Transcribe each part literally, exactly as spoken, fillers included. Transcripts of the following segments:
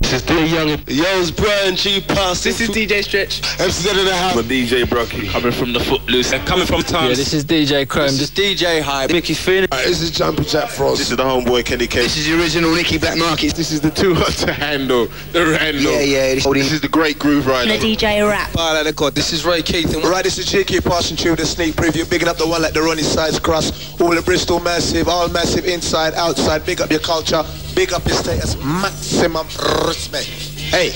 This is D Young. Yo, it's Brian G. Pass. This is D J Stretch. M C Z in the house. I'm D J Brocky. Coming from the Footloose. And coming from Towns. Yeah, this is D J Chrome. This is D J Hype. Mickey Finn. Right, this is Jumpy Jack Frost. This is the homeboy Kenny K. This is the original Nicky Black Market. This is the too hot to handle. The Randall. Yeah, yeah. This, this is the great groove rider. The D J Rap. This is Ray Keith. Right, this is J K passing through the sneak preview. Bigging up the one like the Ronnie Sides Cross. All the Bristol massive, all massive inside, outside. Big up your culture. Big up your status. Maximum respect. Hey.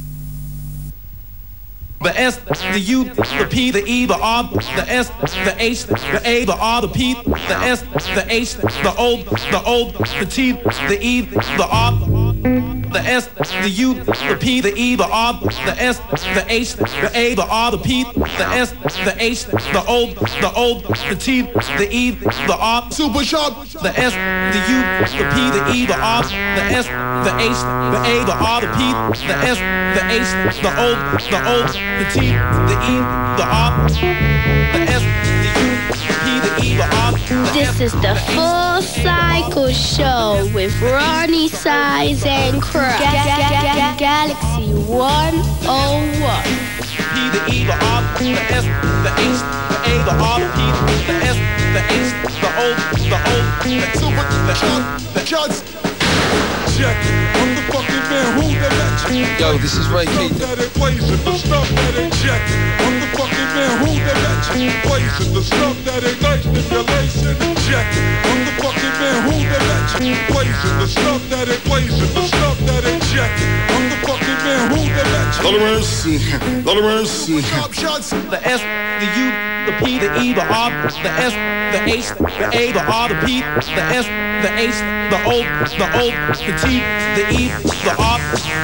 The S, the U, the P, the E, the R, the S, the H, the A, the R, the P, the S, the H, the O, the O, the T, the E, the R, the S, the U, the P, the E, the R, the S, the H, the A, the R, the P, the S, the H, the O, the O, the T, the E, the R, Super Sharp. the S, the U, the P, the E, the R, the S, the H, the A, the R, the P, the S, the H, the O, the O, the T, the E, the R, the S, the U, the P, the E, the R. This is the Full Cycle Show with Ronnie Size and Crow. Ga- ga- ga- ga- Galaxy one oh one. The P, the E, the R, the S, the H, the A, the R, the P, the S, the H, the O, the O, the Super, the Chug, the Chuds. Check it. I'm the fucking man who that let you. Yo, this is Ray Keith. That ain't blazing, the stuff that ain't checking. I'm the fucking man who that let you. Blazing, the stuff that ain't nice stimulation. Check it. I'm the fucking man who that let you. Blazing, the stuff that ain't blazing, the stuff that ain't checking. I'm the fucking man who that let you. Tolerance. Tolerance. Sharp shots. The S, the U, the P, the E, the R, the S, the H, the A, the R, the P, the S, the H, the O, the O, the T, the E, the R.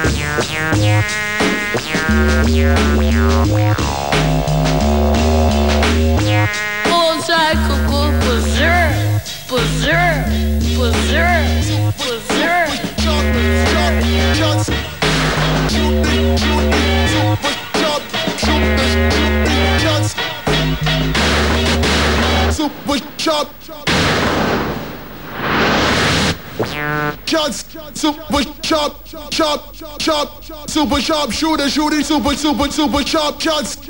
Full Cycle go berserk, berserk, berserk, berserk. Shots. Shoot it, shoot it, super sharp. Shoot it, shoot it, shots. Super sharp. Shots, super sharp, sharp, sharp, super sharp, shooter, shooting, super, super, super sharp shots.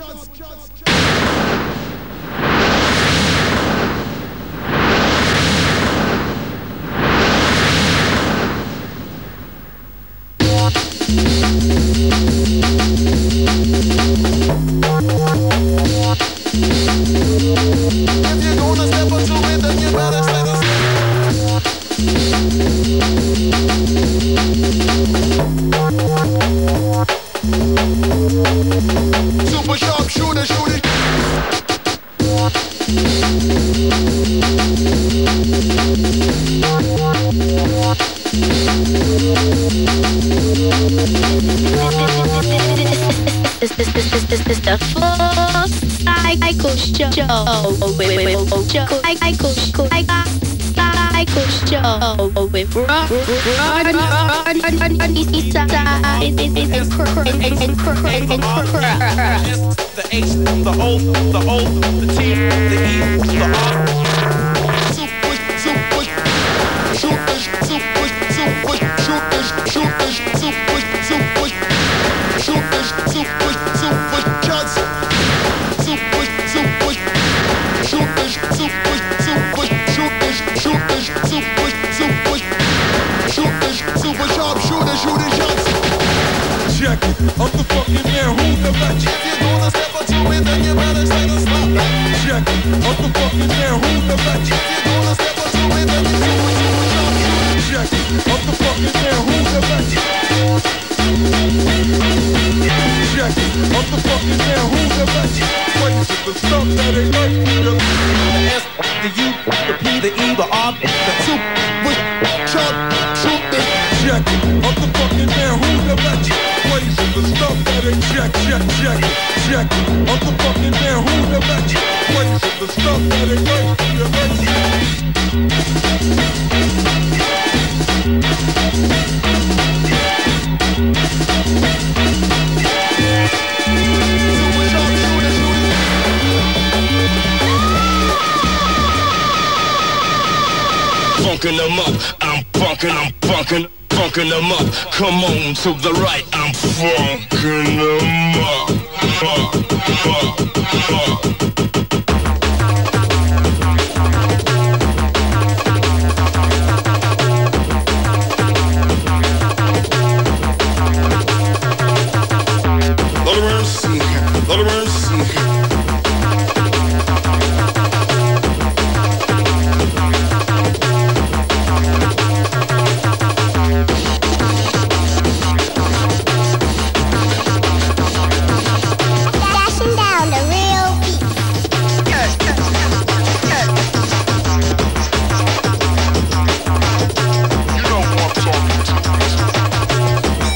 If you're gonna step up to it, then you better step up. Super sharp shooter, shooting. This this this this this this the Full Cycle Show. Cycle Show. Cycle Show with Ron, Ron, Ron, Ronnie Size and Crow and Crow and Crow. The H, the O, the O, the T, the E, the R. Super, super, shooters, super, super, shooters, shooters, super, super, shooters, super, super, shots. Super, super, shooters, super, super, shooters, shooters, super, super, shooters, super sharp shooters, shooting shots. Check it. I'm the fucking man who the let you. If you're gonna step up to it, then you better say the stop. Check it. I'm the fucking man who the let you. If you're gonna step up to it, then you super, super sharp. Check it. I'm the fucking man who the let you. Check it. I'm the fucking man who the let you. Blazing, the stuff that ain't nice stimulation. The S, the U, the P, the E, the R, the Super sharp shooting. Check it. I'm the fucking man who the let you. Blazing, the stuff that ain't check, check, check it. Check it. I'm the fucking man who the let you. Blazing, the stuff that ain't nice stimulation. Funkin' them up, I'm funkin', I'm funkin', funkin'. funkin' them up. Come on to the right, I'm funkin' them up. Uh, uh, uh. Lord of mercy, Lord of mercy. Dashing down the real beat. You know who I'm talking to.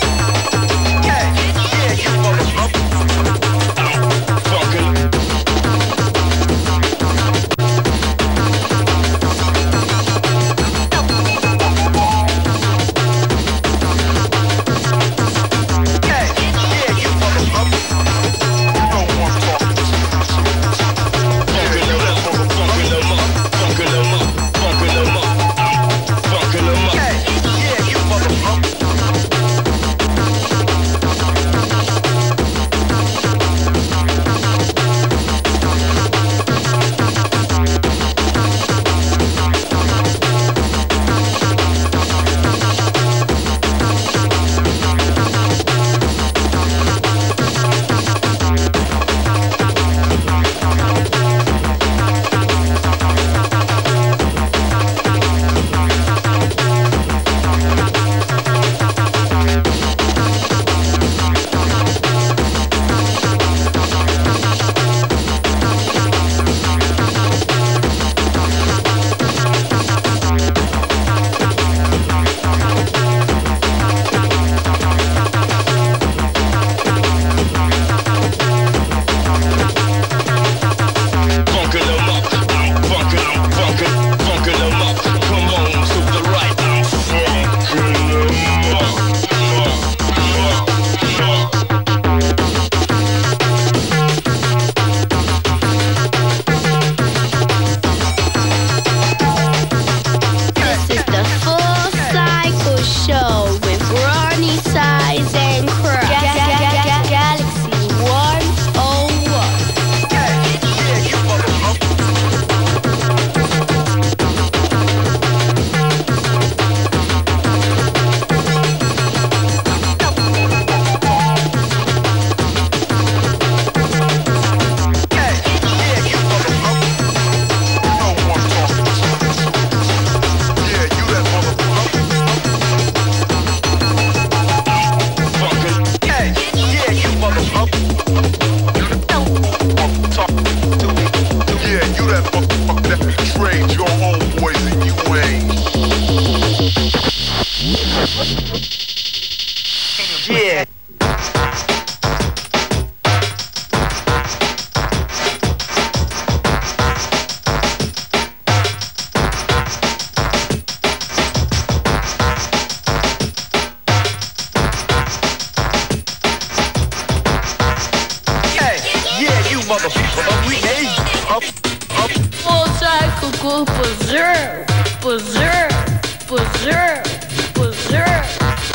Go berserk, berserk, berserk, berserk.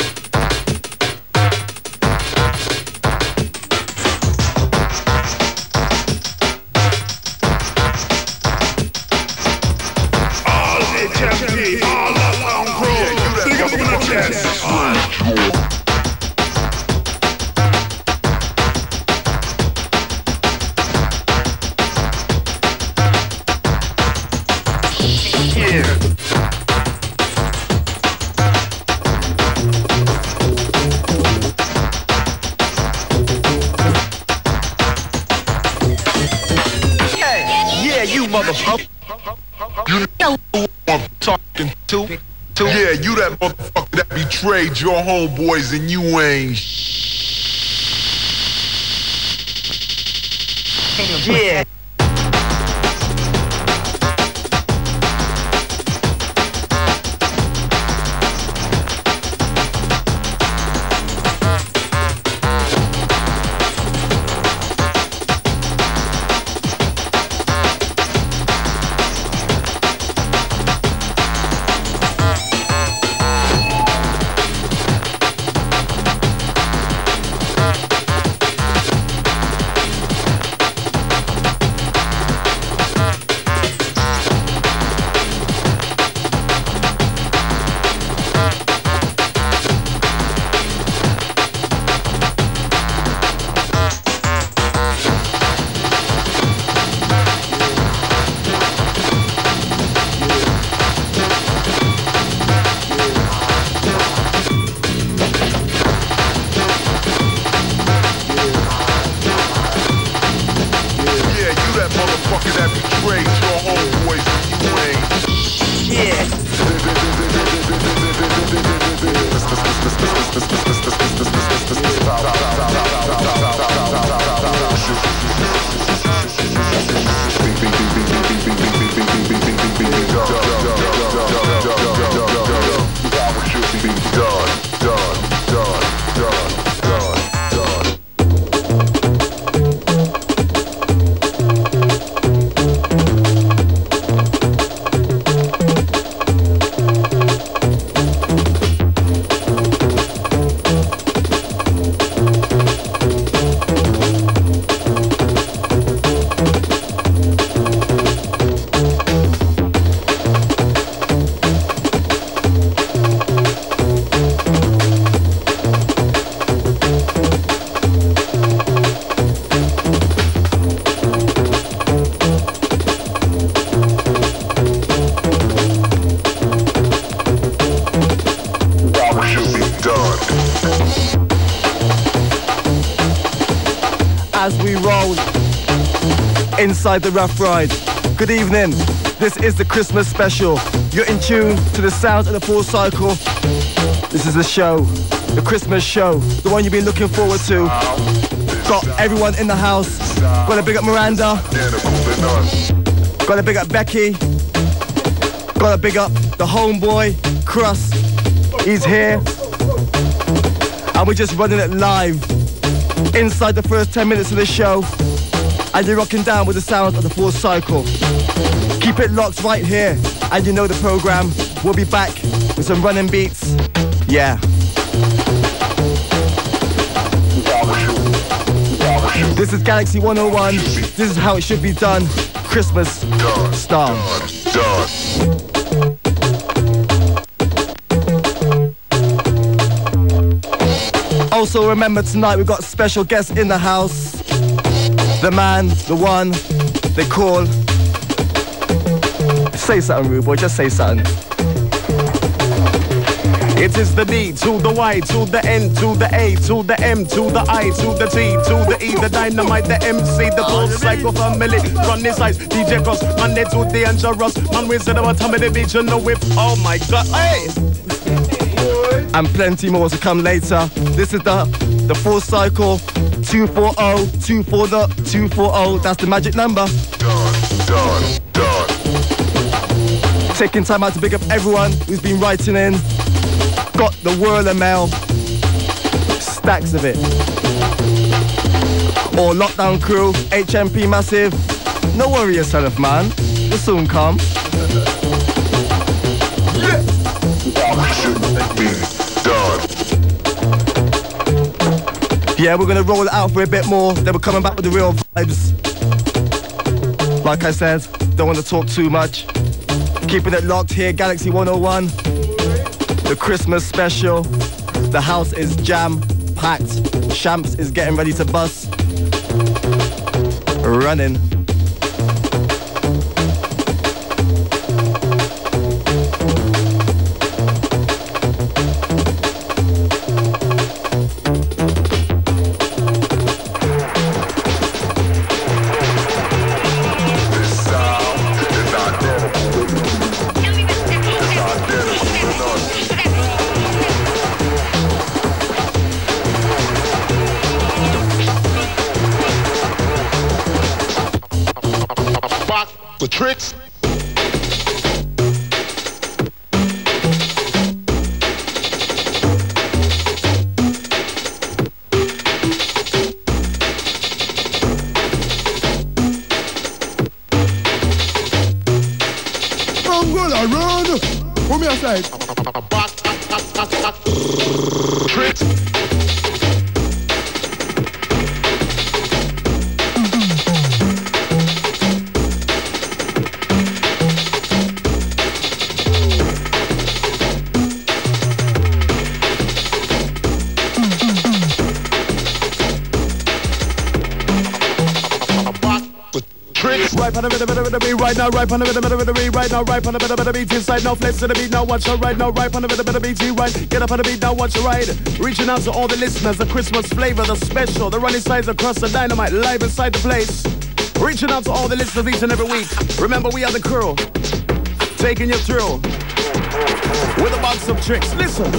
All H M G, all up on crew. Big up in the chest. Motherfucker, you know who I'm talking to. to. Yeah, you that motherfucker that betrayed your homeboys and you ain't. Yeah. as we roll inside the Rough Ride. Good evening. This is the Christmas special. You're in tune to the sounds of the Full Cycle. This is the show, the Christmas show, the one you've been looking forward to. Got everyone in the house. Got to big up Miranda. Got to big up Becky. Got to big up the homeboy, Crust. He's here. And we're just running it live inside the first ten minutes of the show. And you're rocking down with the sound of the Full Cycle. Keep it locked right here. And you know the program. We'll be back with some running beats. Yeah. This is Galaxy one oh one. This is how it should be done. Christmas style. Also remember tonight we've got special guests in the house. The man, the one, they call. Say something, rude boy, just say something. It is the D to the Y to the N to the A to the M to the I to the T to the E, the dynamite, the M C, the Full Cycle family. Run this ice, D J Cross, Monday to dangerous. Man, we said about time of the beach, you know it. Oh my God, hey! And plenty more to come later. This is the the Full Cycle two forty, two forty, two forty. That's the magic number. Done, done, done. Taking time out to pick up everyone who's been writing in. Got the Whirler mail. Stacks of it. Or Lockdown Crew, H M P Massive. No worry yourself, man. You'll soon come. Yeah. Done. Yeah, we're gonna roll it out for a bit more. Then we're coming back with the real vibes. Like I said, don't want to talk too much. Keeping it locked here, Galaxy one oh one. The Christmas special. The house is jam-packed. Shamps is getting ready to bust. Running. For tricks. Run, run, I run. Put me aside. Tricks. Right on the bit of the beat right now, right on the bit of the beat right now, right on the bit of the beat inside now, flex to the beat now, watch her right now, right on the bit of the beat, right, get up on the beat now, watch her ride. Reaching out to all the listeners, the Christmas flavor, the special, the running sides across the dynamite, live inside the place. Reaching out to all the listeners each and every week. Remember, we are the crew, taking you through with a box of tricks. Listen.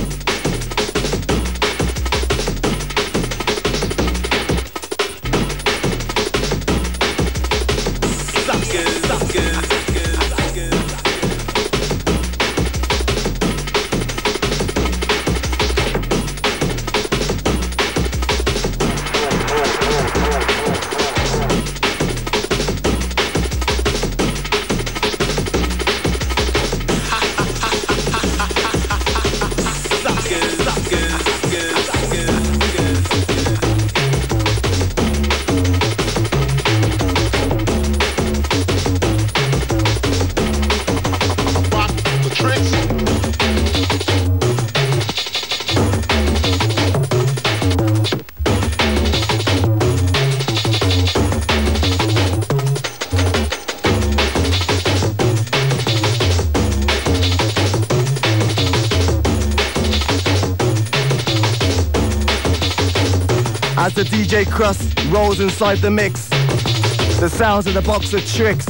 As the D J Crust rolls inside the mix, the sounds of the box of tricks.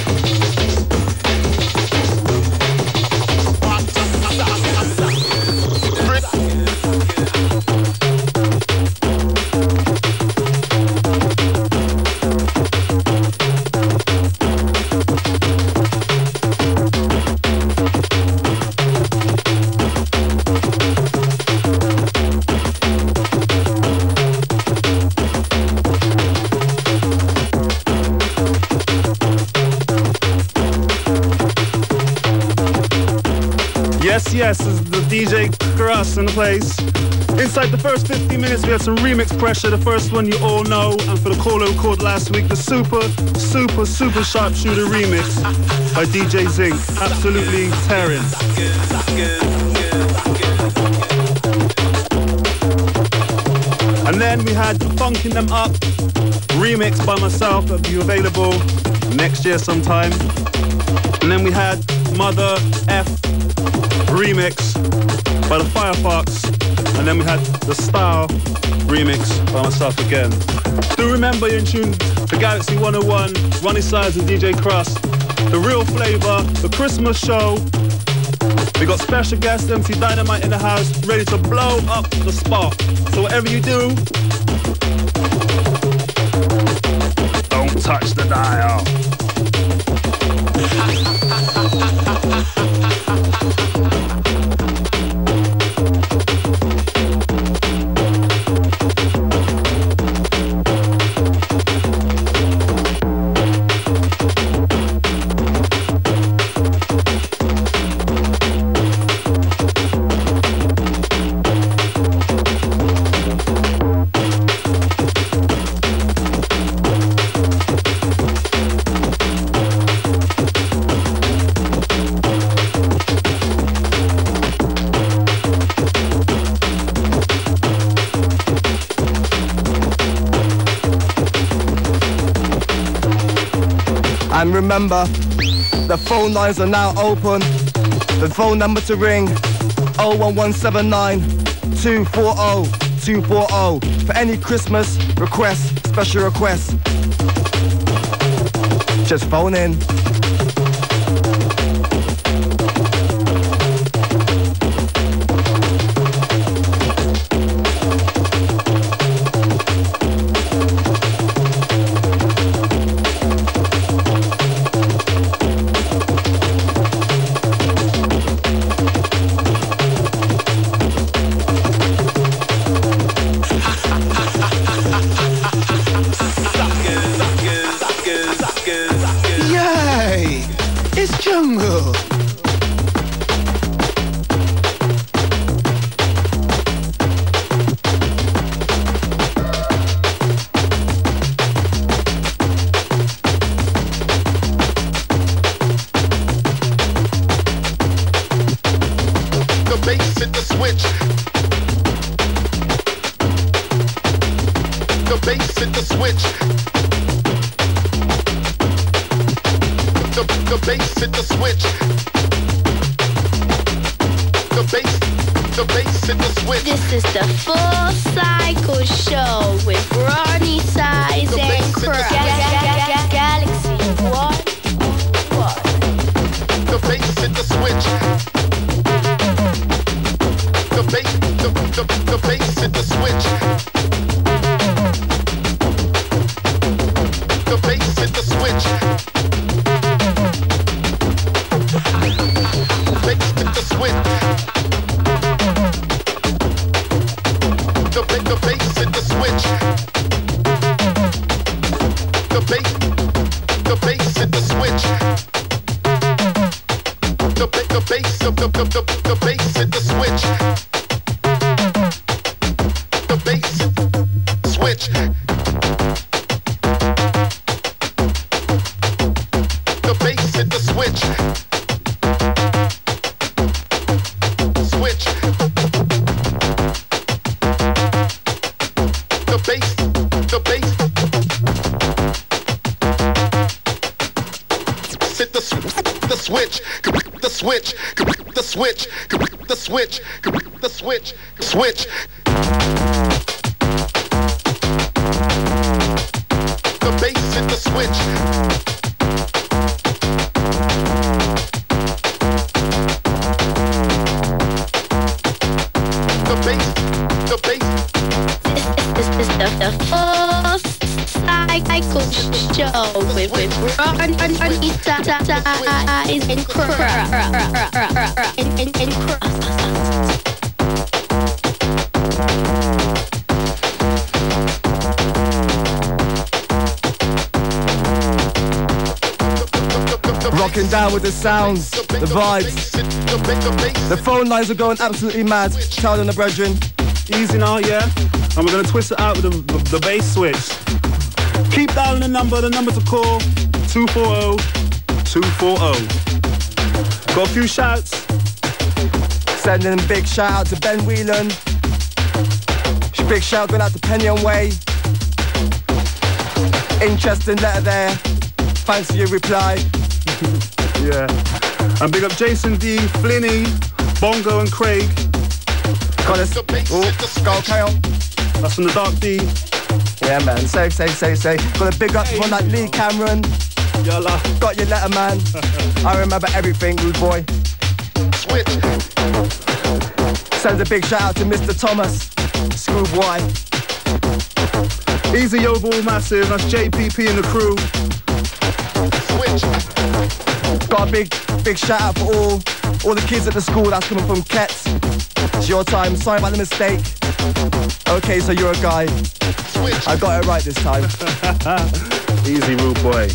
Yes, yes, this is the D J Crust in the place. Inside the first fifteen minutes, we had some remix pressure. The first one you all know, and for the caller who called last week, the super, super, super sharpshooter remix by D J Zinc. Absolutely tearing. And then we had Funkin' Them Up remix by myself that'll be available next year sometime. And then we had Mother F remix by the Firefox, and then we had the Style remix by myself again. Do remember you're in tune to Galaxy one oh one, Ronnie Size and D J Crust, the real flavor, the Christmas show. We got special guest M C Dynamite in the house, ready to blow up the spot. So whatever you do, don't touch the dial. And remember, the phone lines are now open. The phone number to ring, oh one one seven nine, two four oh, two four oh. For any Christmas requests, special requests, just phone in. This is the Full Cycle Show with Ronnie Size and Crust. Galaxy one oh one. The bass hit the switch. The bass, the, the, the bass hit the switch. The bass hit the switch. The bass hit the switch. The, the bass hit the switch. The bass, the bass hit the switch. The, the bass, the, the, the, the bass hit the switch. The bass switch. The bass hit the switch. Switch. The bass, the bass. Hit the, the switch. The switch, the switch, the switch, the switch, switch. the full cycle show with with Ronnie Size and Cross and and and Cross. Rocking down with the sounds, the vibes. The phone lines are going absolutely mad. Tell them the brethren. Easy now, yeah? And we're going to twist it out with the, the, the bass switch. Keep dialing the number, the number to call, two four zero, two four zero. Got a few shouts. Sending a big shout out to Ben Whelan. Big shout going out to Penyon Way. Interesting letter there. Thanks for your reply. Yeah. And big up Jason D, Flinny, Bongo and Craig. Got us. Oh, go, carry on. That's from the Dark D. Yeah, man. Safe, safe, safe, safe. Got a big up to one like Lee Cameron. Yalla. Got your letter, man. I remember everything, rude boy. Switch. Send a big shout out to Mister Thomas. Schoolboy. Easy Overall Massive. That's J P P and the crew. Switch. Got a big, big shout out for all, all the kids at the school that's coming from Kets. It's your time. Sorry about the mistake. Okay, so you're a guy. Switch. I got it right this time. Easy, rude boy.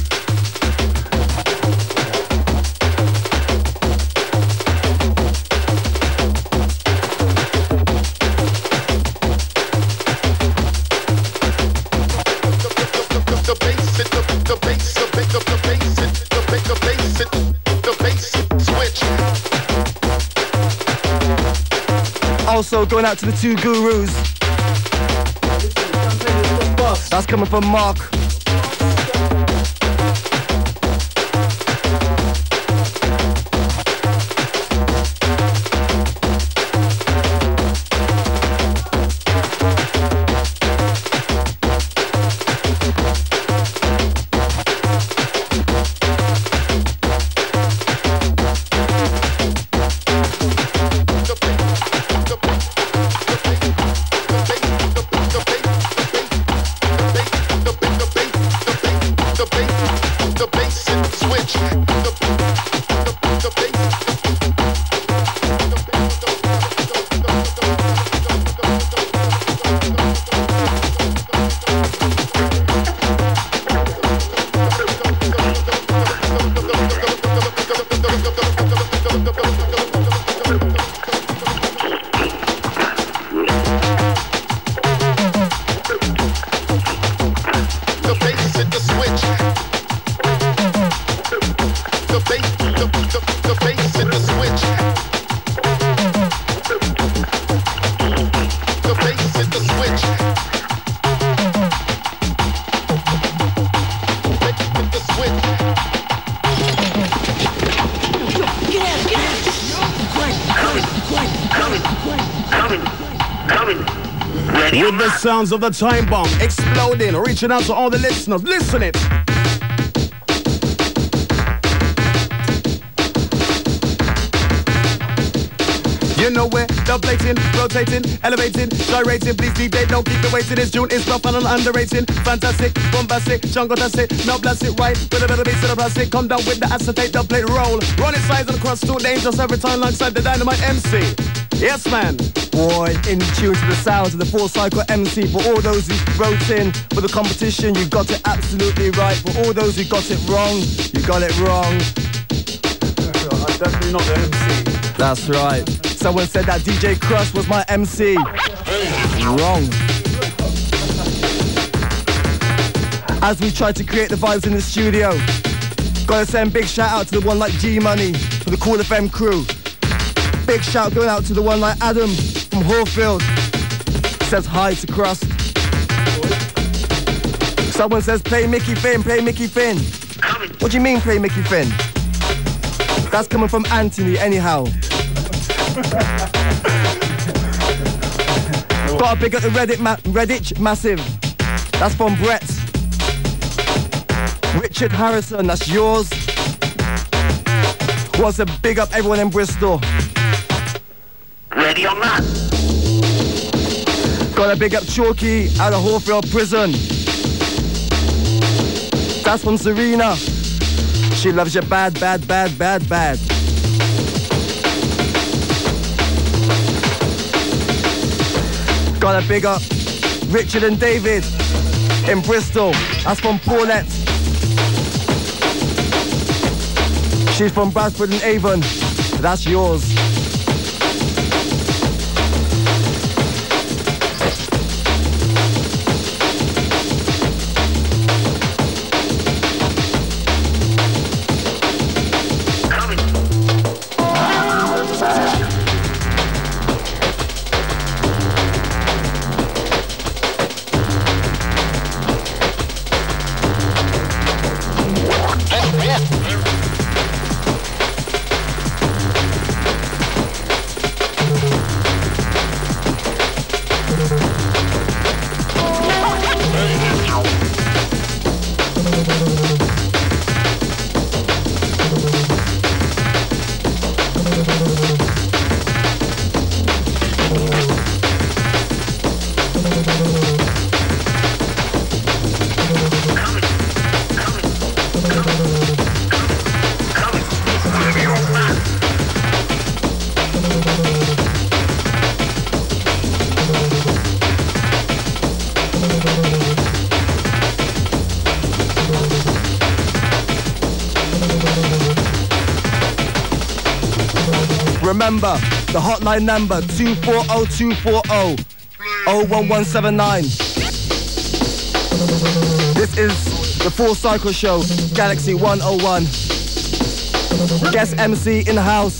Also going out to the two gurus. That's coming from Mark. With the sounds of the time bomb exploding, reaching out to all the listeners. Listen it. You know we're dubplating, rotating, elevating, gyrating. Please D J, don't keep it waiting. It's June, it's rough and underrating. Fantastic, bombastic, jungle tastic. Now blast it right with a little piece of the plastic. Come down with the acetate, dubplate roll. Run it sides and across two dangerous every time alongside the Dynamite M C. Yes, man. Boy, in tune to the sounds of the Full Cycle M C. For all those who wrote in for the competition, you got it absolutely right. For all those who got it wrong, you got it wrong. I'm definitely not the M C. That's right. Someone said that D J Crush was my M C. Wrong. As we try to create the vibes in the studio, gotta send big shout out to the one like G Money, for the Cool F M crew. Big shout going out to the one like Adam from Hallfield. Says hi to Crust. Someone says play Mickey Finn, play Mickey Finn. What do you mean play Mickey Finn? That's coming from Anthony anyhow. Got a big up the Reddit ma Redditch Massive. That's from Brett. Richard Harrison, that's yours. Wants to big up everyone in Bristol. Ready or not? Gotta big up Chalky out of Hawfield Prison. That's from Serena. She loves you bad, bad, bad, bad, bad. Gotta big up Richard and David in Bristol. That's from Paulette. She's from Bradford and Avon. That's yours. Remember, the hotline number two four zero two four zero zero one one seven nine. This is the Full Cycle Show, Galaxy one oh one. Guest M C in the house.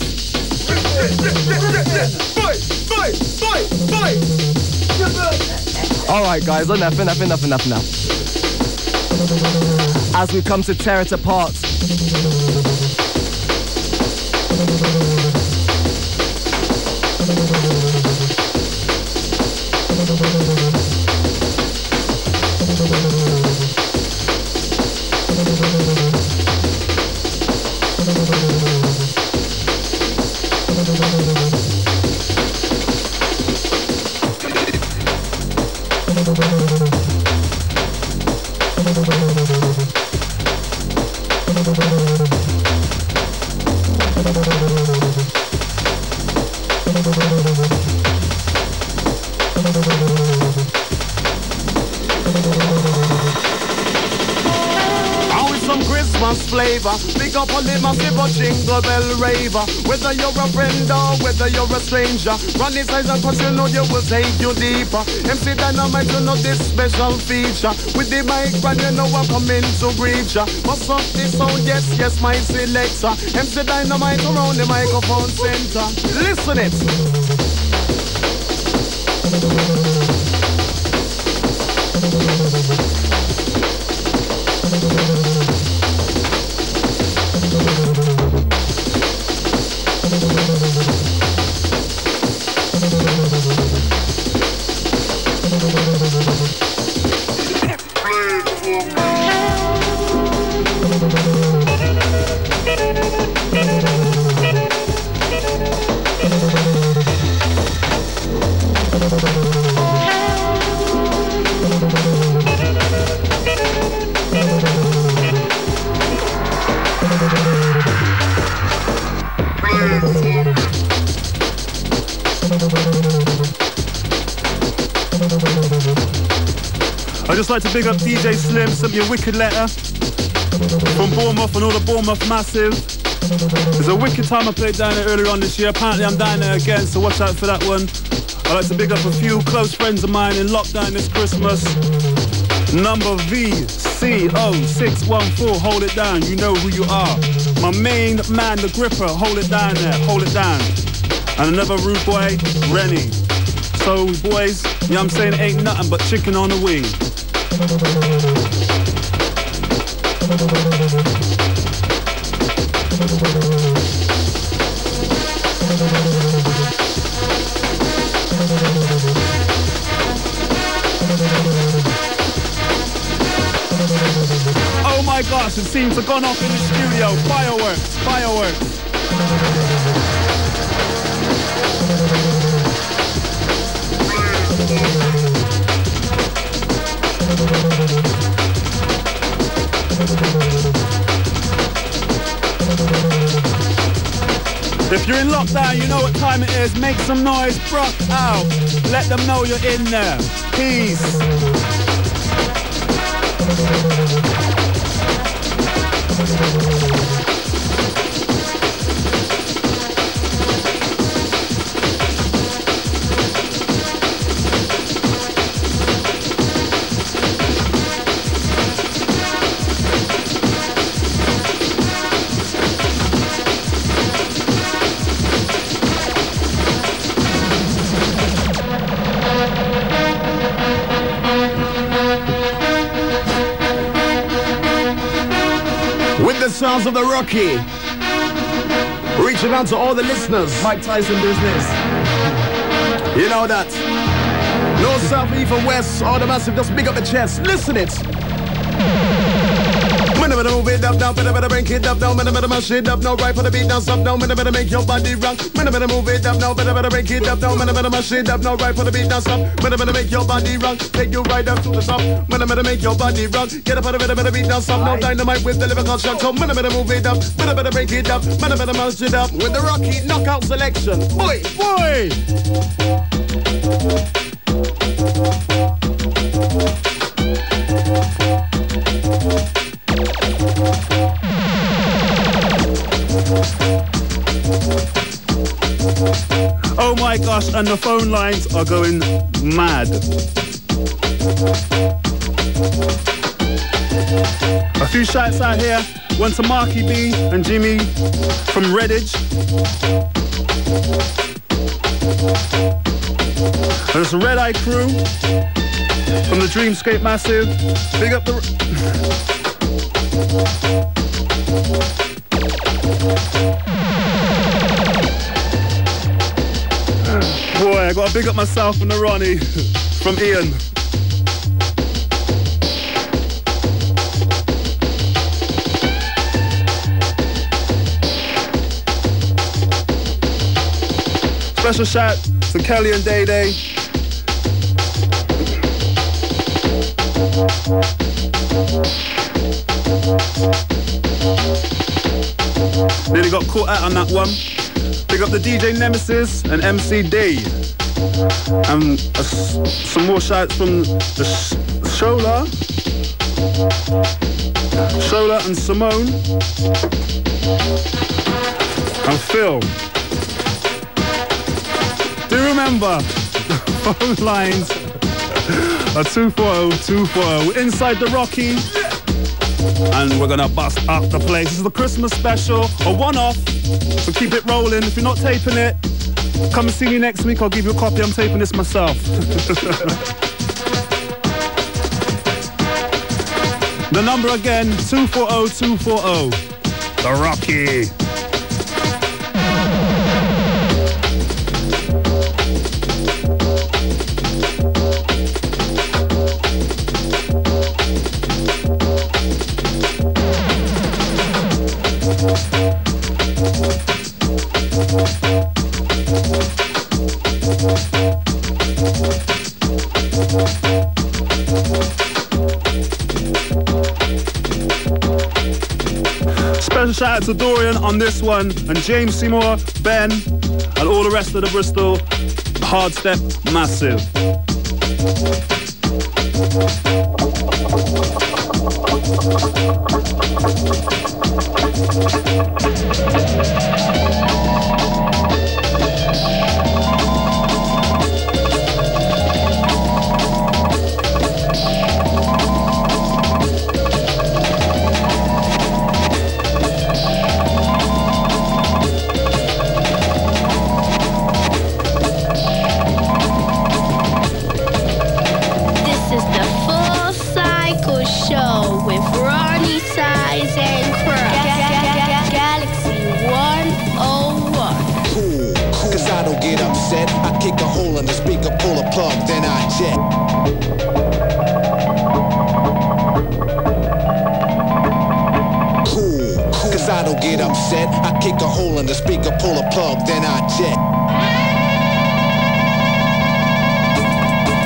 Alright guys, enough, enough, enough, enough, enough. As we come to tear it apart. Big up on the massive or jingle bell raver. Whether you're a friend or whether you're a stranger, run inside and cause you know you will take you deeper. M C Dynamite, you know this special feature. With the mic brand, you know I'm coming to reach ya. What's up this sound? Yes, yes, my selector. M C Dynamite around the microphone center. Listen it. I'd just like to big up D J Slim, sent me a wicked letter from Bournemouth and all the Bournemouth Massive. There's a wicked time I played down there earlier on this year. Apparently I'm down there again, so watch out for that one. I'd like to big up a few close friends of mine in lockdown this Christmas. Number V C zero six one four, hold it down, you know who you are. My main man, the Gripper, hold it down there, hold it down. And another rude boy, Rennie. So boys, you know what I'm saying, ain't nothing but chicken on the wing. Oh my gosh, it seems to have gone off in the studio. Fireworks, fireworks. If you're in lockdown, you know what time it is. Make some noise, rock out. Let them know you're in there. Peace. Sounds of the Rocky. Reaching out to all the listeners. Mike Tyson business. You know that. North, south, east, and west. All the massive, just big up the chest. Listen it. Better better move it up now, better better break it up now, better better mash it up now, right for the beat, now stop now, better better make your body rock. Better better move it up now, better better break it up now, better better mash it up now, right for the beat, now stop. Better better make your body rock, take you right up to the top. Better better make your body rock, get up on the better better beat, now stop. Now dynamite with the lyrical shock, so better better move it up, better better break it up, better better mash it up with the Rocky knockout selection. Boy, boy. Oh my gosh, and the phone lines are going mad. A few shouts out here. One to Marky B and Jimmy from Redditch. There's a Red Eye crew from the Dreamscape Massive. Big up the... Boy, I gotta big up myself and the Ronnie from Ian. Special shout to Kelly and Day Day. Nearly got caught out on that one. Big up the D J Nemesis and M C D. And uh, some more shouts from the sh Shola. Shola and Simone. And Phil. Do you remember? Phone lines are two four zero, two four zero. We're inside the Rocky. And we're gonna bust up the place. This is the Christmas special, a one-off. So keep it rolling. If you're not taping it, come and see me next week. I'll give you a copy. I'm taping this myself. The number again, two four zero, two four zero. The Rocky. Special shout out to Dorian on this one, and James Seymour, Ben, and all the rest of the Bristol Hardstep Massive. I kick a hole in the speaker, pull a plug, then I jet.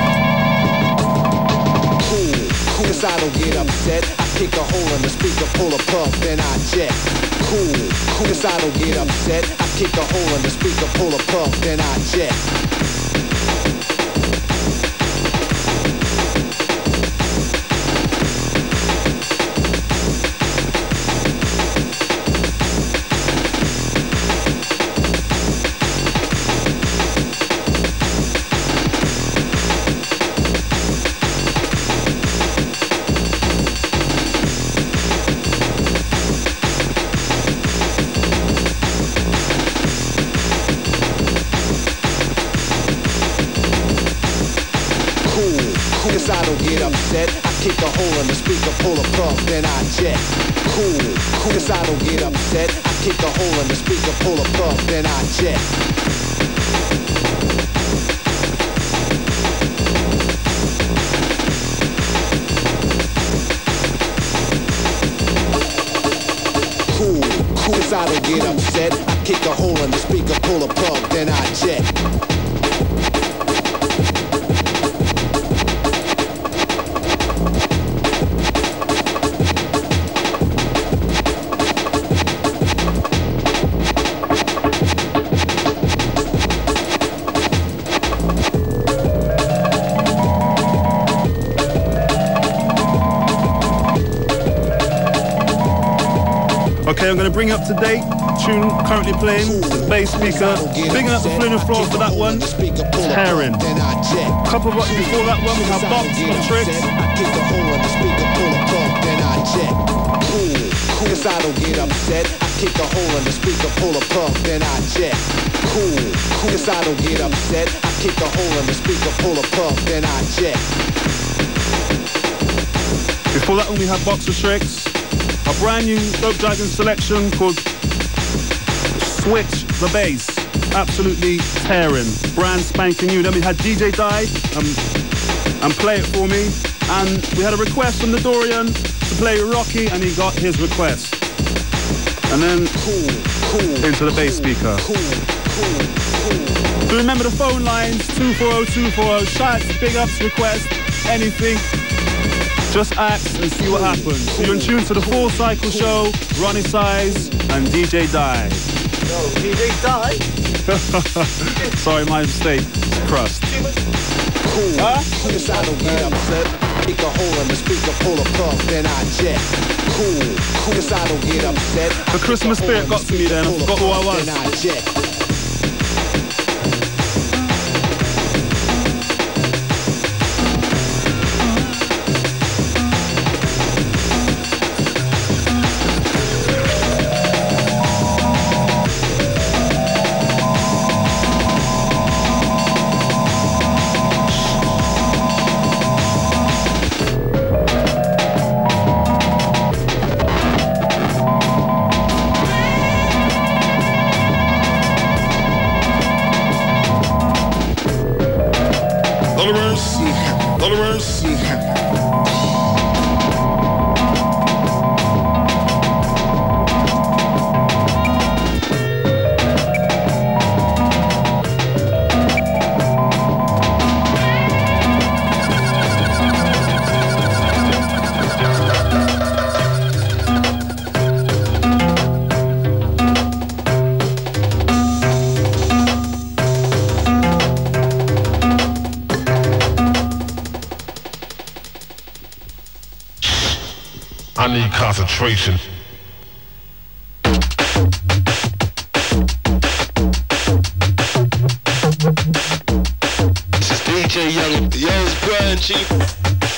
Cause I don't get upset. I kick a hole in the speaker, pull a plug, then I jet. Cool, cool. Cause I don't get upset. I kick a hole in the speaker, pull a plug, then I jet. I don't get upset. I kick a hole in the speaker, pull a plug, then I jet. Cool, cool. Cause I don't get upset. I kick a hole in the speaker, pull a plug, then I jet. Cool, cool. Cause I don't get upset. I kick a hole in the speaker, pull a plug, then I jet. Okay, I'm going to bring up to date tune currently playing, the bass speaker. Bigging up the Flynn and Floor for that one. Tearing. Couple of what before that one, we have Box and Tricks. Cause I don't get upset. I kick a hole in the speaker, pull a plug, then I jet. Cool. Cause I don't get upset. I kick a hole in the speaker, pull a plug, then I jet. Before that one, we have Box and Tricks. A brand new Dope Dragon selection called Switch the Bass. Absolutely tearing. Brand spanking new. Then we had D J Die um, and Play It For Me. And we had a request from the Dorian to play Rocky, and he got his request. And then cool, cool, into the bass speaker. Cool, cool, cool. Do remember the phone lines, two four zero two four zero. Shots, big ups, request, anything. Just ask and see what happens. So you're in tune to the Full Cycle Show, Ronnie Size and D J Die. No, D J Die? Sorry, my mistake. Crust. Cool. Huh? Cause I don't get upset. Kick a hole in the speaker, pull a plug, then I jet. Cool. Cause I don't get upset. The Christmas spirit got to me then. I forgot who I was. Then I jet. I need concentration. This is D J Young. Yo, it's Brian Chief.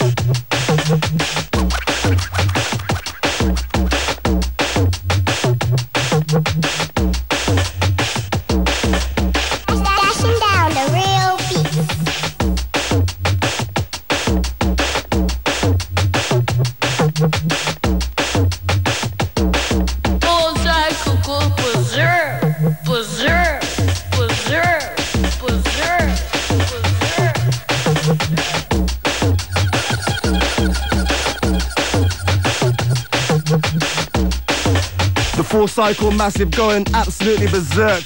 Full Cycle Massive going absolutely berserk.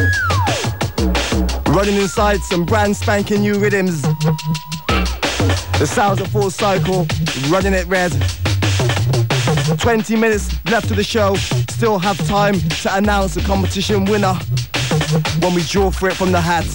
Running inside some brand spanking new rhythms. The sounds of Full Cycle, running it red. twenty minutes left of the show. Still have time to announce the competition winner when we draw for it from the hat.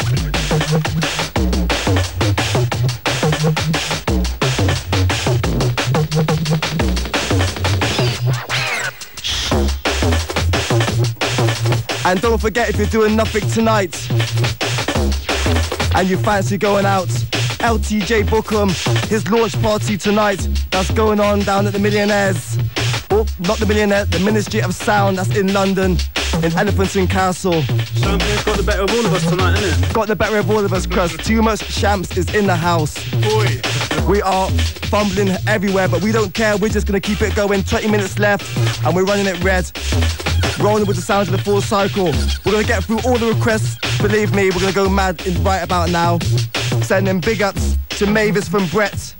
And don't forget, if you're doing nothing tonight and you fancy going out, L T J Bookham, his launch party tonight, that's going on down at the Millionaires. Oh, not the Millionaire, the Ministry of Sound, that's in London, in Elephants and Castle. Champagne's got the better of all of us tonight, innit? Got the better of all of us, Crust. Too much Champs is in the house. Boy. We are fumbling everywhere, but we don't care. We're just going to keep it going. twenty minutes left, and we're running it red. Rolling with the sounds of the Full Cycle. We're going to get through all the requests. Believe me, we're going to go mad in right about now. Sending big ups to Mavis from Brett.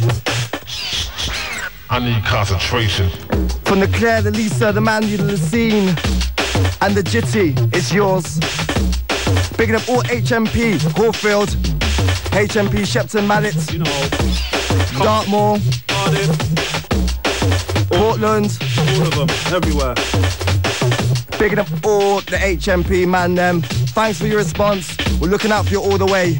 I need concentration. From the Claire, the Lisa, the Mandy, the Scene, and the Jitty, it's yours. Bigging up all H M P, Hawfield, H M P, Shepton Mallet, you know, Dartmoor, Cardiff, Portland, all of them, everywhere. Bigging up all the H M P man them. Thanks for your response. We're looking out for you all the way.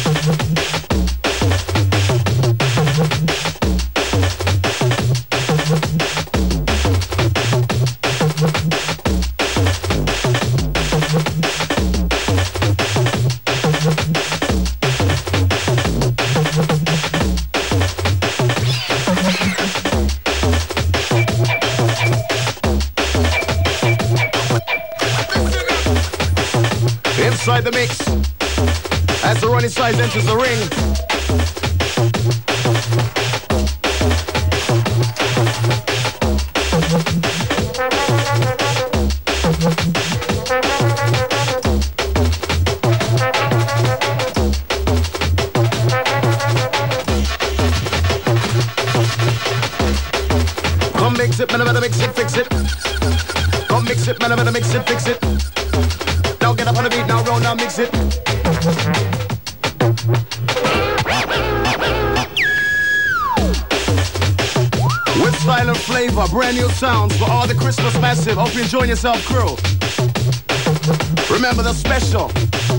Inside the mix, as the Ronnie Size enters the ring. Come mix it, man, I better mix it, fix it. Come mix it, man, I better mix it, fix it. Now get up on the beat, now roll, now mix it. With style and flavor, brand new sounds for all the Christmas massive. Hope you enjoy yourself, crew. Remember the special.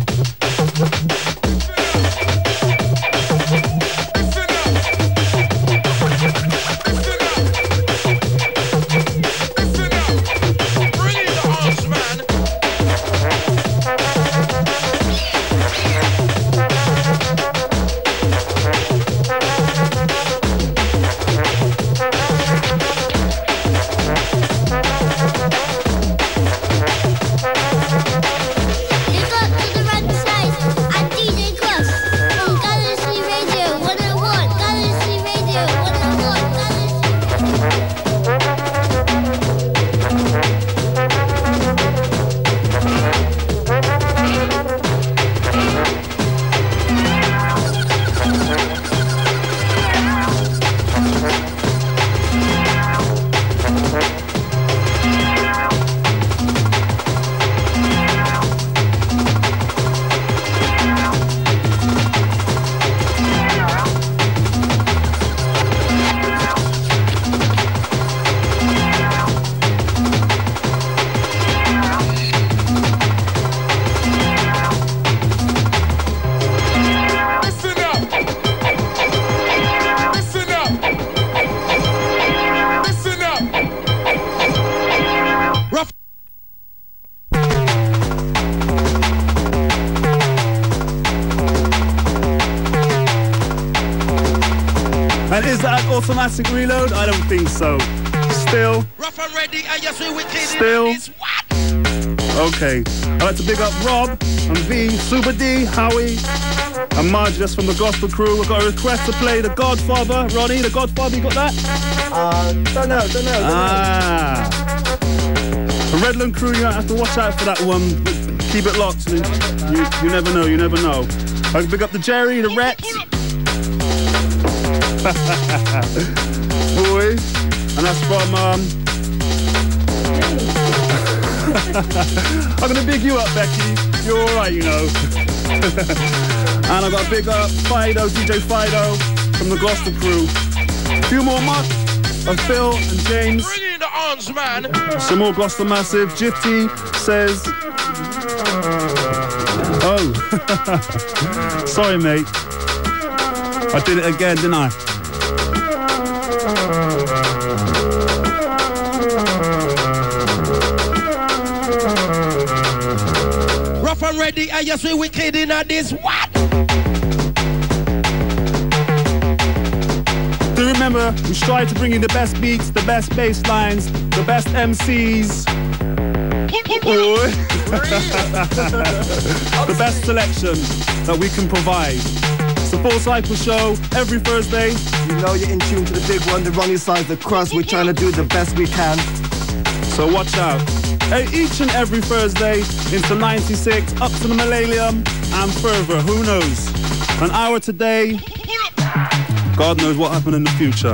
And is that an automatic reload? I don't think so. Still. Rough and ready, and yes, we wicked. Still. Okay. I'd like to big up Rob and V, Super D, Howie, and Marge, just from the gospel crew. We've got a request to play The Godfather. Ronnie, The Godfather, you got that? Uh, don't know, don't know. Don't ah. Know. The Redland crew, you have to watch out for that one. Keep it locked. You, you, you never know, you never know. I can big up the Jerry, the Rhett. Boy. And that's from, um... I'm gonna big you up, Becky. You're alright, you know. And I got to big up Fido, D J Fido. from the Gloucester crew. A few more Mark of Phil and James. Bring in the arms, man. Some more Gloucester Massive. Jifty says... Oh. Sorry, mate. I did it again, didn't I? Rough and ready, and yes, we wicked in at this. What? Do remember, we strive to bring you the best beats, the best bass lines, the best M Cs. Oh. The best selection that we can provide. It's the Full Cycle Show every Thursday. You know you're in tune to the big one, the Ronnie Size, the Crust. We're trying to do the best we can. So watch out. Hey, each and every Thursday into ninety-six, up to the millennium and further. Who knows? An hour today. God knows what happened in the future.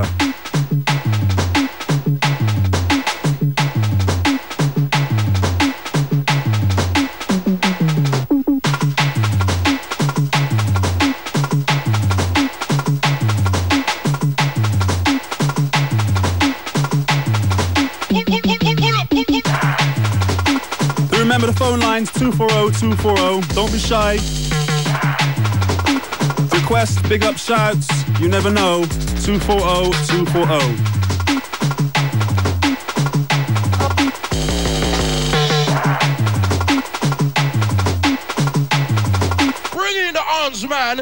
Remember the phone lines, two four zero, two four zero. Don't be shy. Requests, big up shouts, you never know. two four zero, two four zero. Bring in the arms, man.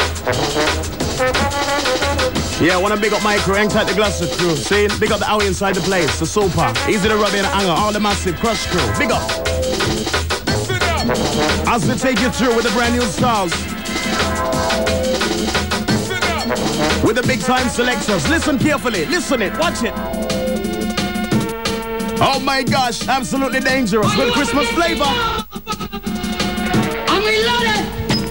Yeah, wanna big up my crew, hang tight the Gloucester crew. See, big up the out inside the place, the Super, Easy to Rub in Anger, all the Massive Crush crew. Big up. As we take you through with the brand new styles. With the big time selectors. Listen carefully, listen it, watch it. Oh my gosh, absolutely dangerous with Christmas flavor. I'm reloaded.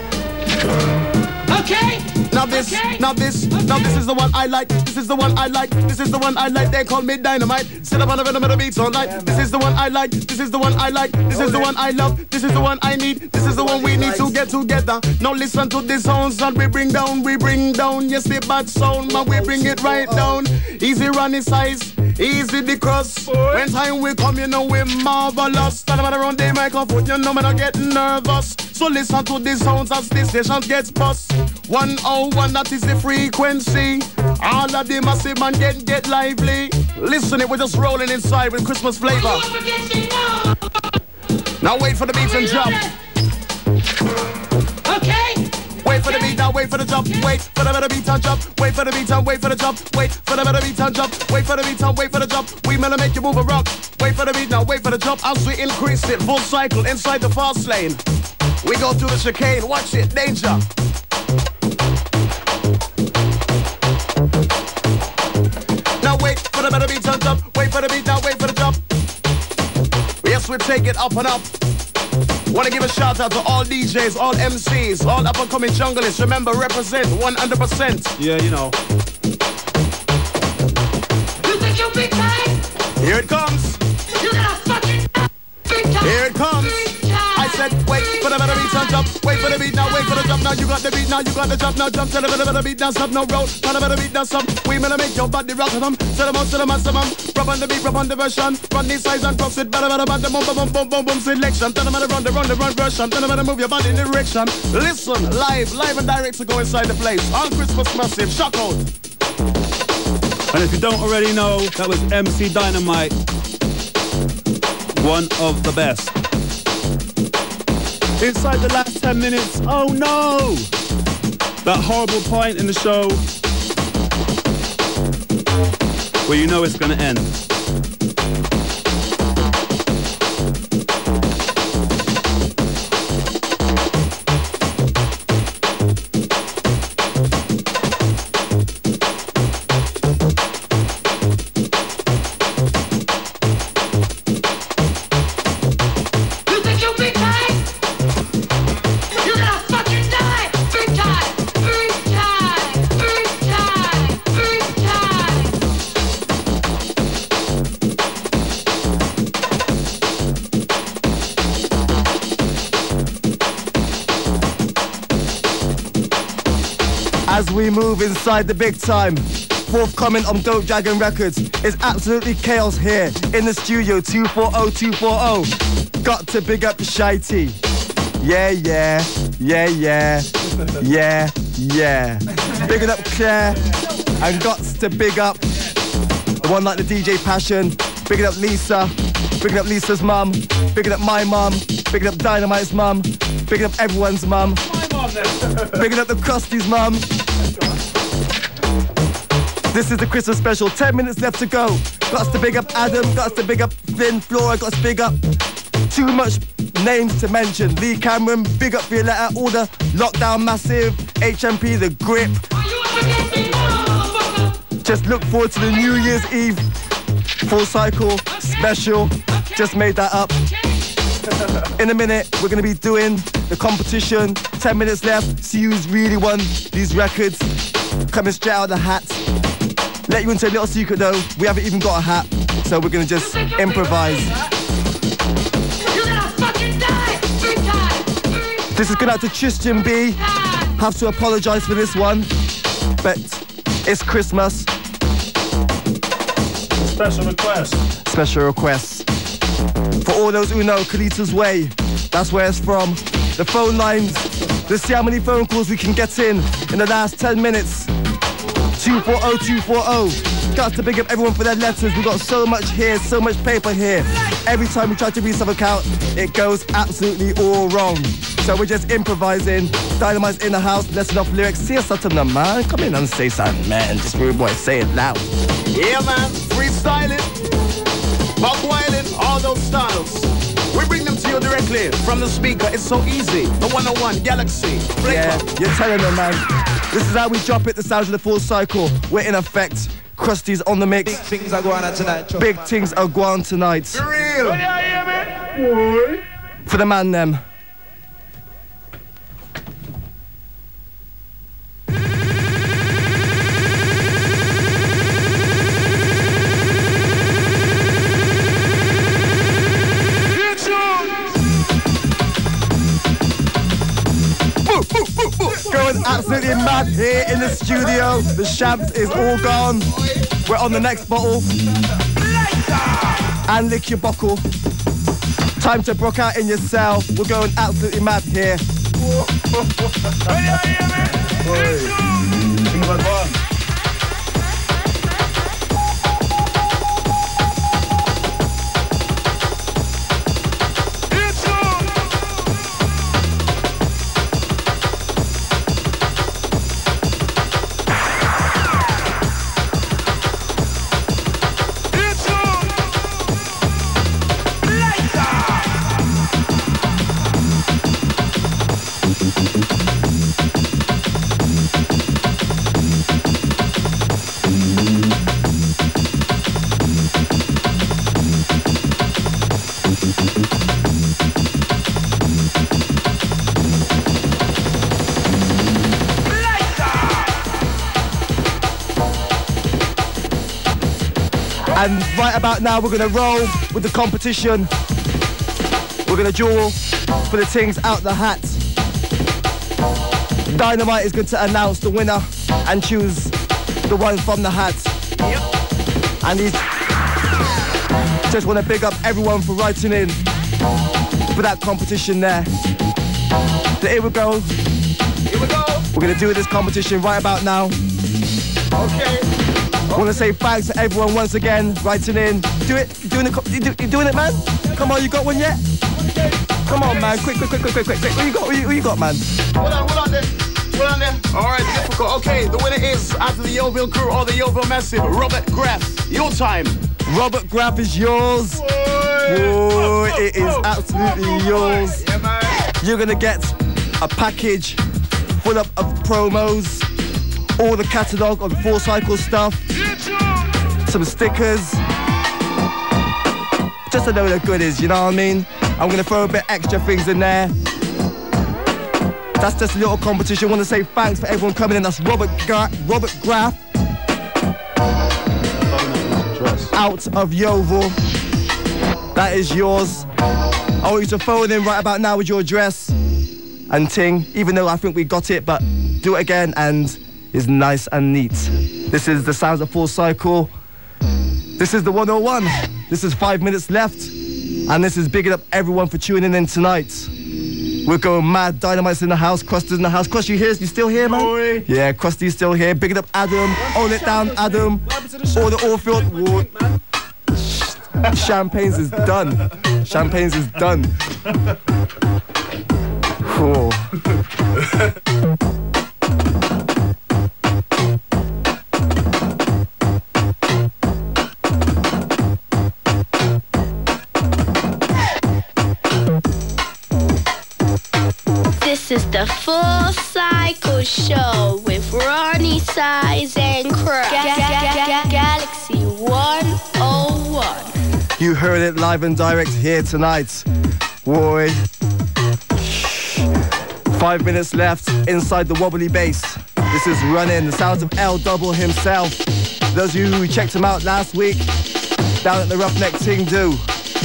Okay. Now this, okay. now this, okay. Now this is the one I like. This is the one I like. This is the one I like. They call me Dynamite. Sit up on the rhythm of the beats all night. This is the one I like. This is the one I like. This is the one I love. This is the one I need. This is the one we need to get together. Now listen to the sounds that we bring down. We bring down. Yes, the bad sound, but we bring it right down. Easy Ronnie Size. Easy the cross. When time will come, you know we're marvelous. Stand up around the microphone, you know me not get nervous. So listen to the sounds as the station gets bust. one oh one, that is the frequency. All of the massive man get get lively. Listen it, we're just rolling inside with Christmas flavor. Now wait for the beats and drop. Okay. Wait for the beat now, wait for the jump. Wait for the better beat and jump. Wait for the beat and wait for the jump. Wait for the better beat and jump. Wait for the beat and wait for the jump. We gonna make you move a rock. Wait for the beat now, wait for the jump. As we increase it, full cycle inside the fast lane. We go through the chicane, watch it, danger. Now wait for the better beat and jump. Wait for the beat now, wait for the jump. Yes, we take it up and up. Want to give a shout out to all D Js, all M Cs, all up and coming junglists. Remember, represent one hundred percent. Yeah, you know. You think you're big time? Here it comes. You got a fucking big time. Here it comes. I said, wait for the better beat and jump. Wait for the beat now, wait for the jump. Now you got the beat, now you got the jump. Now jump to the better, better beat, dance up, no roll. Now the better beat, dance up. We gonna make your body rock them. Set them up, set them up, set them up. Rub on the beat, rub on the version. Run these sides and cross it. Better, better, better, boom, boom, boom, boom, boom, boom, selection. Tell them how to run the run, the run version. Tell them how to move your body in direction. Listen, live, live and direct to go inside the place. On Christmas Massive, shock out. And if you don't already know, that was M C Dynamite. One of the best. Inside the last ten minutes, oh no! That horrible point in the show where you know it's gonna end. as we move inside the big time. Forthcoming on Dope Dragon Records. It's absolutely chaos here in the studio. two four oh two four oh. Got to big up Shitey. Yeah, yeah, yeah, yeah, yeah, yeah. Bigging up Claire, and got to big up the one like the D J Passion. Bigging up Lisa, bigging up Lisa's mum, bigging up my mum, bigging up Dynamite's mum, bigging up everyone's mum, bigging up the Krusty's mum. This is the Christmas special. Ten minutes left to go. Got to big up Adam, got to big up Finn, Flora, got to big up. Too much names to mention. Lee Cameron, big up Violetta, all the Lockdown Massive, H M P, The Grip. Just look forward to the New Year's Eve Full Cycle special. Just made that up. In a minute, we're going to be doing the competition. Ten minutes left. See who's really won these records. Coming straight out of the hat. Let you into a little secret though. We haven't even got a hat. So we're going to just improvise. This is going out to Tristan B. Have to apologise for this one, but it's Christmas. Special request. Special request. For all those who know Kalita's Way, that's where it's from. The phone lines, let's see how many phone calls we can get in in the last ten minutes. two four oh two four oh. Got to big up everyone for their letters. We've got so much here, so much paper here. Every time we try to read something out, it goes absolutely all wrong. So we're just improvising. Dynamite's in the house, blessing off lyrics. See us something, man. Come in and say something, man. Just rude boy, say it loud. Yeah, man. Freestyling, buck wilding, all those styles. We bring them to you directly from the speaker. It's so easy. The one oh one Galaxy. Flavor. Yeah, you're telling them, man. This is how we drop it. The sounds of the Full Cycle. We're in effect. Krusty's on the mix. Big things are going on tonight. Big things are going on tonight. For real. For the man, them. Going absolutely mad here in the studio. The shabs is all gone. We're on the next bottle. And lick your buckle. Time to brook out in your cell. We're going absolutely mad here. And right about now, we're gonna roll with the competition. We're gonna duel for the things out the hat. Dynamite is going to announce the winner and choose the one from the hat. Yep. And he's just want to big up everyone for writing in for that competition there. So here we go. Here we go. We're gonna do this competition right about now. Okay. I want to say thanks to everyone once again writing in. You do it? You doing it? You, do, you doing it, man? Come on, you got one yet? Come on, man. Quick, quick, quick, quick, quick, quick, quick. What you got? What you, what you got, man? Hold on, hold on there. Hold on there. All right, difficult. Okay, the winner is out of the Yeovil crew or the Yeovil Massive, Robert Graff. Your time. Robert Graff is yours. Whoa, it is absolutely yours. Yeah, man. You're gonna get a package full up of promos, all the catalogue of Full Cycle stuff, some stickers, just a load of goodies, you know what I mean? I'm gonna throw a bit extra things in there. That's just a little competition. I want to say thanks for everyone coming in. That's Robert Gra- Robert Graff out of Yeovil. That is yours. I want you to phone in right about now with your address and ting, even though I think we got it, but do it again and is nice and neat. This is the sounds of Full Cycle. This is the one oh one. This is five minutes left. And this is bigging up everyone for tuning in tonight. We're going mad. Dynamite's in the house. Krusty's in the house. Krusty, you here? You still here, man? Oi. Yeah, Krusty's still here. Bigging up Adam. Hold it down, Adam. All the Allfield. Champagne's is done. Champagne's is done. Cool. This is the Full Cycle Show with Ronnie Size and Crow. Ga- ga- ga- ga- Galaxy one oh one. You heard it live and direct here tonight. Boy. Five minutes left inside the wobbly bass. This is Running, the sounds of L Double himself. Those of you who checked him out last week, down at the Roughneck Ting Do.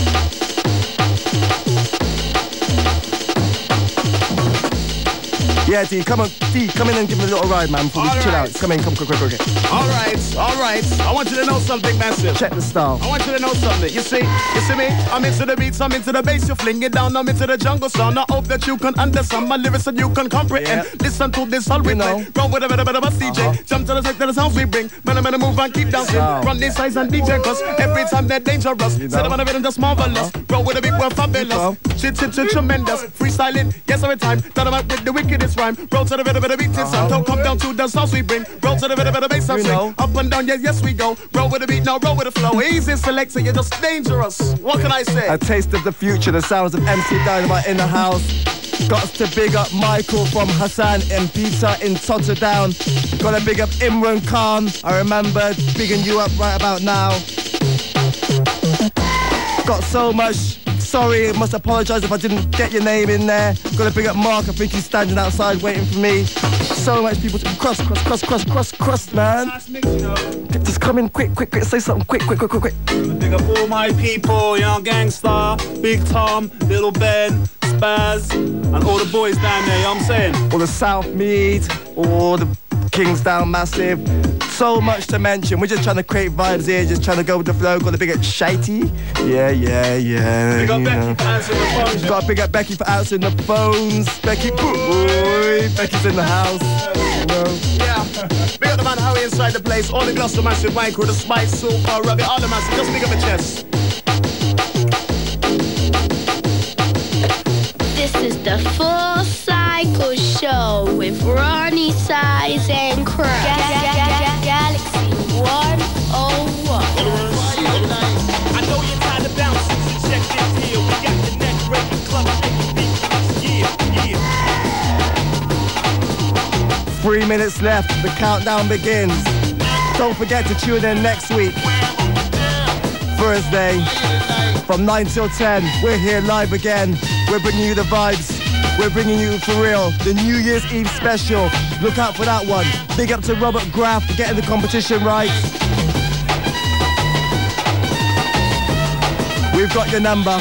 Yeah, D, come on, D, come in and give me a little ride, man, before we All chill right. out. Come in, come quick, quick, quick. All right, all right. I want you to know something massive. Check the style. I want you to know something. You see, you see me? I'm into the beats, I'm into the bass. You fling it down, I'm into the jungle sound. I hope that you can understand my lyrics and you can comprehend. Yeah. Listen to this whole replay. Run with a bit of a D J. Uh-huh. Jump to the set to the sounds we bring. Man, man, move and keep dancing. Wow. Run this size and D J, cause every time they're dangerous. You know. Set them on a rhythm just marvelous. Roll with a beat, we're fabulous. Shit, shit, shit, tremendous. Freestyling, yes, every time. Dynamite with the wickedest rhyme. Roll to the rhythm of the beat, it's uh-huh. Don't come down to the sounds we bring. Roll to the rhythm of the bass and You swing. know. Up and down, yes, yes, we go. Roll with the beat, now roll with the flow. Easy selector, you're just dangerous. What can I say? A taste of the future, the sounds of M C Dynamite in the house. Got to big up Michael from Hassan and Peter in Totterdown. Gotta big up Imran Khan. I remember bigging you up right about now. Got so much. Sorry, must apologise if I didn't get your name in there. Gotta big up Mark, I think he's standing outside waiting for me. So much people to cross, cross, cross, cross, cross, cross, man. Just come in quick, quick, quick, say something quick, quick, quick, quick, quick. Big up all my people, Young Gangster, Big Tom, Little Ben, Spaz, and all the boys down there, you know what I'm saying? All the South Mead, all the Kingsdown Massive. So much to mention. We're just trying to create vibes here, just trying to go with the flow. Got to big up Shitey. Yeah, yeah, yeah. Big up you Becky know. for answering the phone. Got to big up Becky for answering the phones. Becky, boy, Becky's in the house. You know. Yeah. Big up the man Howie inside the place. All the Gloucester massive wine crew, the Spice, Super, Rubbit, all the massive. Just big up the chest. This is the Full Cycle Show with Ronnie Size and Crow. Ga- ga- ga- ga- Galaxy one oh one. I know you're tired of bouncing, so check this here. We got the neck breaking club shaking beat for this year, year. Three minutes left. The countdown begins. Don't forget to tune in next week. Thursday from nine till ten. We're here live again. We're bringing you the vibes. We're bringing you, for real, the New Year's Eve special. Look out for that one. Big up to Robert Graff for getting the competition right. We've got your number.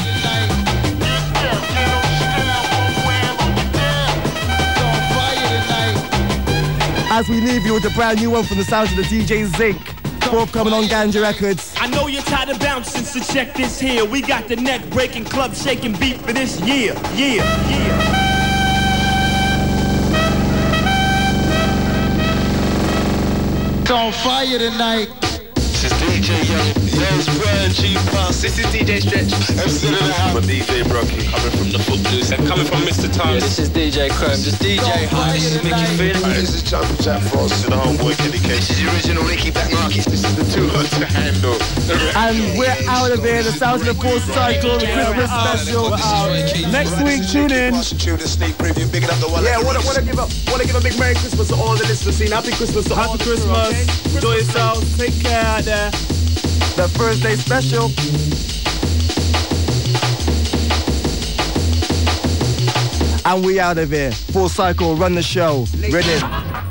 As we leave you with a brand new one from the sounds of the D J Zinc, forthcoming on Ganja Records. I know you're tired of bouncing, so check this here. We got the neck breaking club shaking beat for this year, year, year. It's on fire tonight. This is D J Young, Young's Brian G Pass. This is D J Stretch. M C in the house. I'm D J Brocky, coming from the Footloose and coming from Mister Thomas. Yeah, this is D J Chrome, just D J High. This is Mickey Finn. This is Champion Jack Frost. This is the homeboy Kenny K. This is the original Nicky Black Market. This is the two hot to handle. And we're out of here. The sounds of the Full Cycle, the Christmas special. Next week, tune in. Yeah, wanna wanna give up, wanna give a big Merry Christmas to all the listeners. Scene. Happy Christmas to all. Happy Christmas. Enjoy yourselves. Take care out there. The Thursday special. And we out of here. Full Cycle, run the show. Ready?